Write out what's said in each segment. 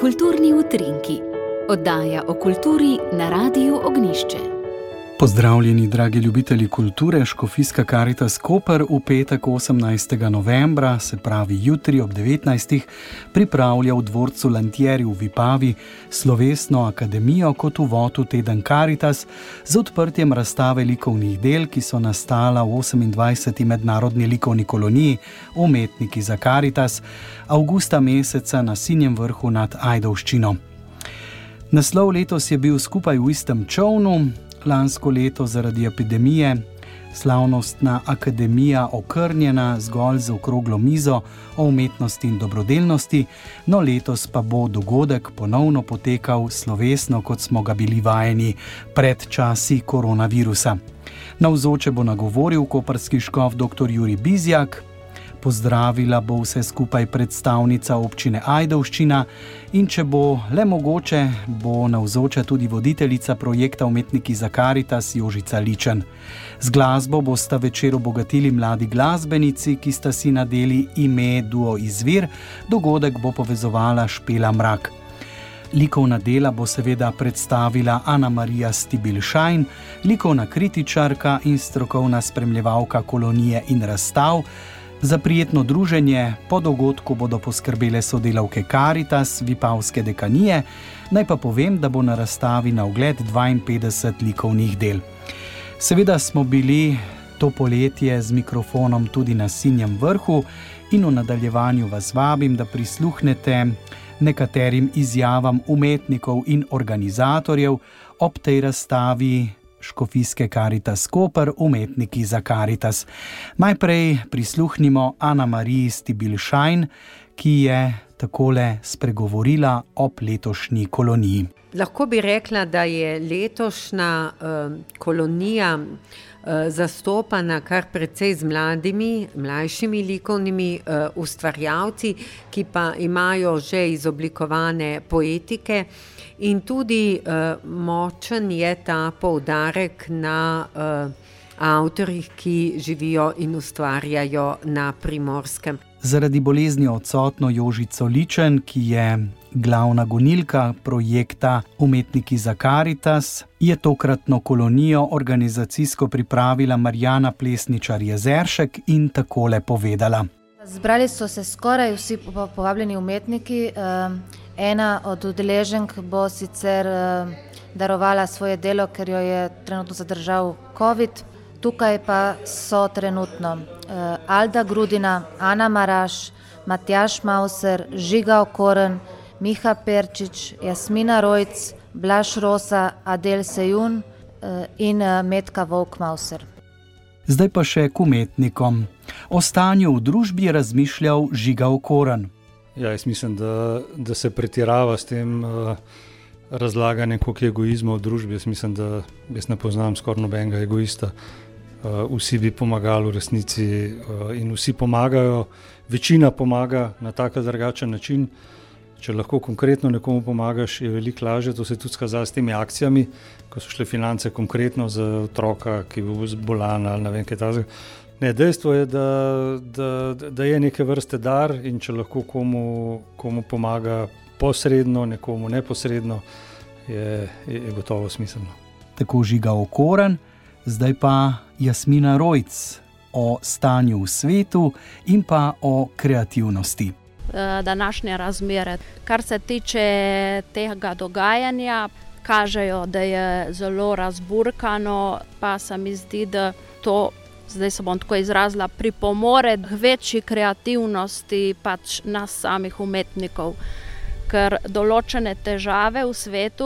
Kulturni utrinki, oddaja o kulturi na Radiu Ognjišče. Pozdravljeni, dragi ljubitelji kulture. Škofijska Karitas Koper v petek 18. novembra, se pravi jutri ob 19. pripravlja v dvorcu Lantieri v Vipavi slovesno akademijo kot uvod v teden Karitas z odprtjem razstave likovnih del, ki so nastala v 28. mednarodni likovni koloniji Umetniki za Karitas avgusta meseca na Sinjem vrhu nad Ajdovščino. Naslov letos je bil Skupaj v istem čolnu. Lansko leto zaradi epidemije slavnostna akademija okrnjena zgolj z okroglo mizo o umetnosti in dobrodelnosti, no letos pa bo dogodek ponovno potekal slovesno, kot smo ga bili vajeni pred časi koronavirusa. Navzoče bo nagovoril koprski škof dr. Jurij Bizjak, pozdravila bo vse skupaj predstavnica občine Ajdovščina in če bo le mogoče, bo navzoča tudi voditeljica projekta Umetniki za Karitas Jožica Ličen. Z glasbo bosta večer obogatili mladi glasbenici, ki sta si nadeli ime Duo Izvir, dogodek bo povezovala Špela Mrak. Likovna dela bo seveda predstavila Ana Marija Stibilšajn, likovna kritičarka in strokovna spremljevalka kolonije in razstav. Za prijetno druženje po dogodku bodo poskrbele sodelavke Karitas, Vipavske dekanije. Naj pa povem, da bo na razstavi na ogled 52 likovnih del. Seveda smo bili to poletje z mikrofonom tudi na Sinjem vrhu in v nadaljevanju vas vabim, da prisluhnete nekaterim izjavam umetnikov in organizatorjev ob tej razstavi Škofijske Karitas Koper, Umetniki za Karitas. Najprej prisluhnimo Ana Mariji Stibilšajn, ki je takole spregovorila ob letošnji koloniji. Lahko bi rekla, da je letošnja kolonija zastopana kar precej z mlajšimi likovnimi ustvarjalci, ki pa imajo že izoblikovane poetike. In tudi močen je ta poudarek na avtorjih, ki živijo in ustvarjajo na Primorskem. Zaradi bolezni odsotno Jožico Ličen, ki je glavna gonilka projekta Umetniki za Karitas, je tokratno kolonijo organizacijsko pripravila Marjana Plesničar-Jezeršek in takole povedala. Zbrali so se skoraj vsi povabljeni umetniki. Ena od udeleženk bo sicer darovala svoje delo, ker jo je trenutno zadržal COVID. Tukaj pa so trenutno Alda Grudina, Ana Maraš, Matjaž Mauser, Žiga Okorn, Miha Perčič, Jasmina Rojc, Blaž Rosa, Adel Sejun in Metka Volk-Mauser. Zdaj pa še k umetnikom. O stanju v družbi je razmišljal Žiga Okorn. Ja, jaz mislim, da se pretirava s tem razlaganjem, koliko je egoizma v družbi. Jaz mislim, da jaz ne poznam skoraj nobenega egoista. Vsi bi pomagali v resnici in vsi pomagajo. Večina pomaga na tak drugačen način. Če lahko konkretno nekomu pomagaš, je veliko lažje. To se tudi skazalo s temi akcijami, ko so šle finance konkretno za otroka, ki je bil bolan ali ne vem kaj takega. Ne, dejstvo je, da je neke vrste dar in če lahko komu pomaga posredno, nekomu neposredno, je gotovo smiselno. Tako Žiga Okorn, zdaj pa Jasmina Rojc o stanju v svetu in pa o kreativnosti. Današnje razmere, kar se tiče tega dogajanja, kažejo, da je zelo razburkano, pa se mi zdi, da to, zdaj se bom tako izrazila, pripomore k večji kreativnosti pač nas samih umetnikov. Ker določene težave v svetu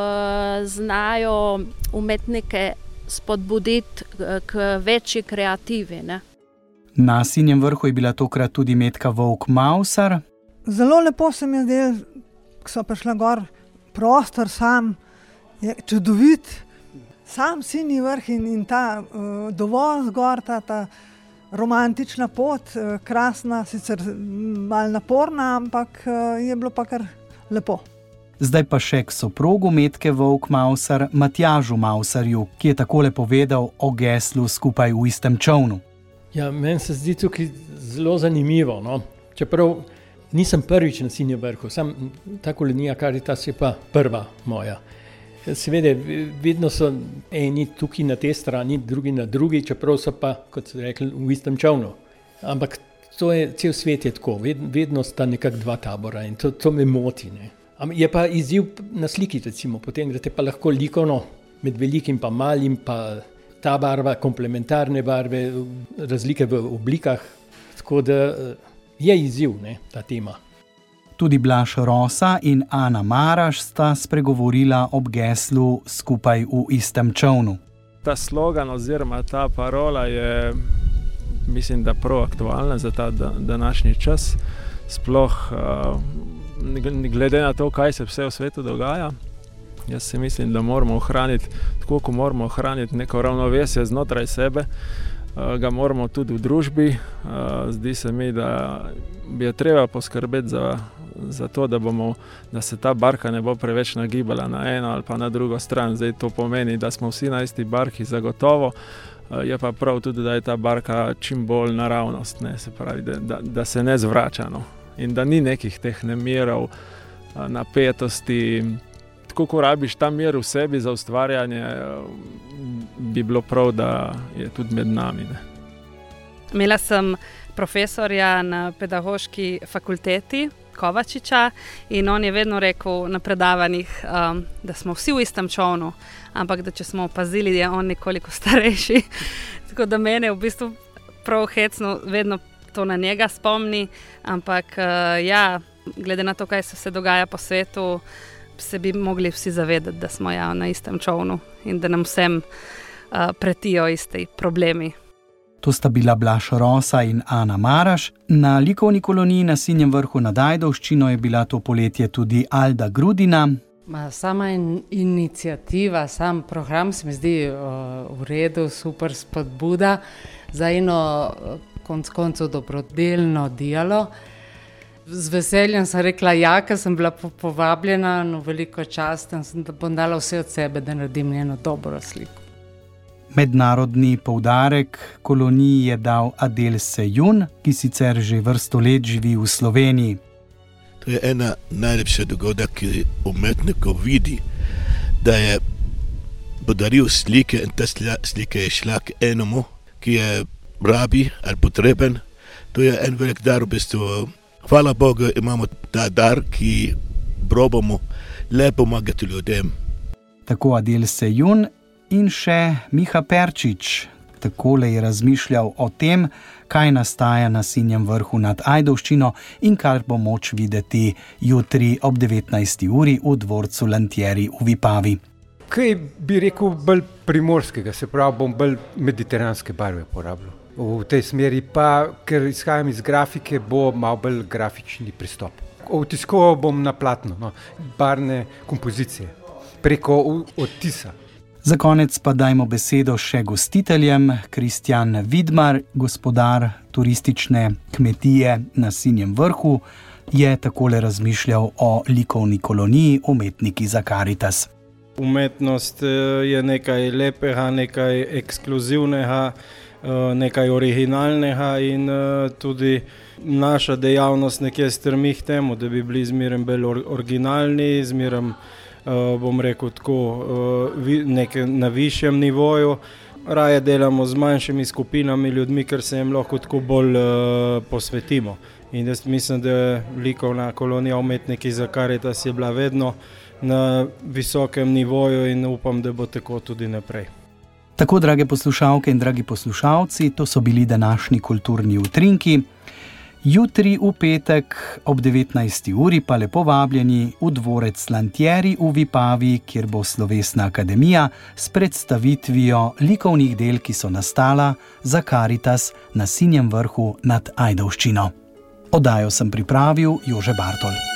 znajo umetnike spodbuditi k večji kreativi, ne? Na Sinjem vrhu je bila tokrat tudi Metka Volk-Mauser. Zelo lepo se mi je zdelo, ko so prišla gor, prostor sam je čudovit. Sam Sinji vrh in ta dovoz gor, ta romantična pot, krasna, sicer malo naporna, ampak je bilo pa kar lepo. Zdaj pa še k soprogu Metke Volk-Mauser, Matjažu Mauserju, ki je takole povedal o geslu Skupaj v istem čolnu. Ja, meni se zdi tukaj zelo zanimivo, no? Čeprav Nisem prvič na Sinjem vrhu, ta kolonija Karitas je pa prva moja. Seveda, vedno so eni tukaj na tej strani, drugi na drugi, čeprav so pa, kot so rekli, v istem čovnu. Ampak cel svet je tako, vedno sta nekako dva tabora in to me moti. Ne. Je pa izziv na sliki, recimo, potem greste pa lahko likovno med velikim pa malim, pa ta barva, komplementarne barve, razlike v oblikah, tako da je izziv, ne, ta tema. Tudi Blaž Rosa in Ana Maraš sta spregovorila ob geslu Skupaj v istem čovnu. Ta slogan oziroma ta parola je, mislim, da prav aktualna za ta današnji čas. Sploh glede na to, kaj se vse v svetu dogaja. Jaz si mislim, da moramo ohraniti, tako kot moramo ohraniti neko ravnovesje znotraj sebe, ga moramo tudi v družbi. Zdi se mi, da bi treba poskrbeti za to, da se ta barka ne bo preveč nagibala na eno ali pa na drugo stran. Zdaj to pomeni, da smo vsi na isti barki zagotovo, je pa prav tudi, da je ta barka čim bolj naravnost, ne? Se pravi, da se ne zvrača, no? In da ni nekih teh nemirov, napetosti. Tako, ko rabiš ta mir v sebi za ustvarjanje, bi bilo prav, da je tudi med nami. Ne? Imela sem profesorja na pedagoški fakulteti Kovačiča in on je vedno rekel na predavanjih, da smo vsi v istem čovnu, ampak da če smo opazili, je on nekoliko starejši. Tako da mene v bistvu prav hecno vedno to na njega spomni, ampak ja, glede na to, kaj se dogaja po svetu, se bi mogli vsi zavedati, da smo na istem čovnu in da nam vsem pretijo isti problemi. To sta bila Blaž Rosa in Ana Maraš. Na likovni koloniji na Sinjem vrhu nad Ajdovščino je bila to poletje tudi Alda Grudina. Sama inicijativa, sam program se mi zdi v redu, super spodbuda za eno konec koncev dobrodelno dialo. Z veseljem sem rekla ja, ker sem bila povabljena, no veliko čast in sem, da bom dala vse od sebe, da naredim njeno dobro sliko. Mednarodni poudarek koloniji je dal Adel Sejun, ki sicer že vrsto let živi v Sloveniji. To je ena najlepša dogodek, ki umetnikov vidi, da je podaril slike in ta slike je šla k enemu, ki je rabi ali potreben. To je en velik dar v bistvu. Hvala Bogu, imamo ta dar, ki probamo le pomagati ljudem. Tako Adel Sejun in še Miha Perčič. Takole je razmišljal o tem, kaj nastaja na Sinjem vrhu nad Ajdovščino in kar bo moč videti jutri ob 19. uri v dvorcu Lantieri v Vipavi. Kaj bi rekel bolj primorskega, se pravi, bom bolj mediteranske barve porabljal. V tej smeri pa, ker izhajam iz grafike, bo malo bolj grafični pristop. Vtiskoval bom na platno, barvne kompozicije, preko odtisa. Za konec pa dajmo besedo še gostiteljem. Kristjan Vidmar, gospodar turistične kmetije na Sinjem vrhu, je takole razmišljal o likovni koloniji Umetniki za Karitas. Umetnost je nekaj lepega, nekaj ekskluzivnega, nekaj originalnega in tudi naša dejavnost nekje strmi k temu, da bi bili zmeraj bolj originalni, zmeraj bom rekel tako, na višjem nivoju. Raje delamo z manjšimi skupinami ljudmi, ker se jim lahko tako bolj posvetimo. In jaz mislim, da je likovna kolonija Umetniki za Karitas je bila vedno na visokem nivoju in upam, da bo tako tudi naprej. Tako, drage poslušalke in dragi poslušalci, to so bili današnji kulturni utrinki. Jutri v petek ob 19. uri pa lepo vabljeni v dvorec Lantieri v Vipavi, kjer bo Slovesna akademija s predstavitvijo likovnih del, ki so nastala za Karitas na Sinjem vrhu nad Ajdovščino. Oddajo sem pripravil Jože Bartol.